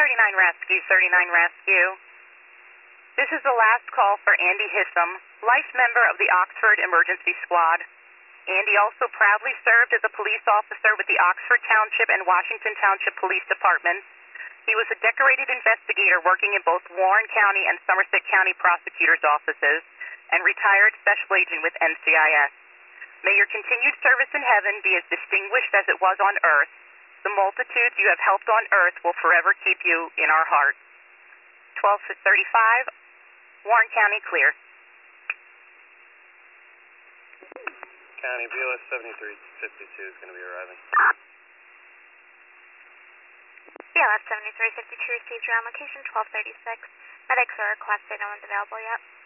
39 Rescue, 39 Rescue. This is the last call for Andy Hissam, life member of the Oxford Emergency Squad. Andy also proudly served as a police officer with the Oxford Township and Washington Township Police Departments. He was a decorated investigator working in both Warren County and Somerset County prosecutors' offices, and retired special agent with NCIS. May your continued service in heaven be as distinguished as it was on earth. The multitudes you have helped on earth will forever keep you in our hearts. 12:35, Warren County clear. County BLS 7352 is going to be arriving. BLS 7352 received your on location 1236. Medics are requested, no one's available yet.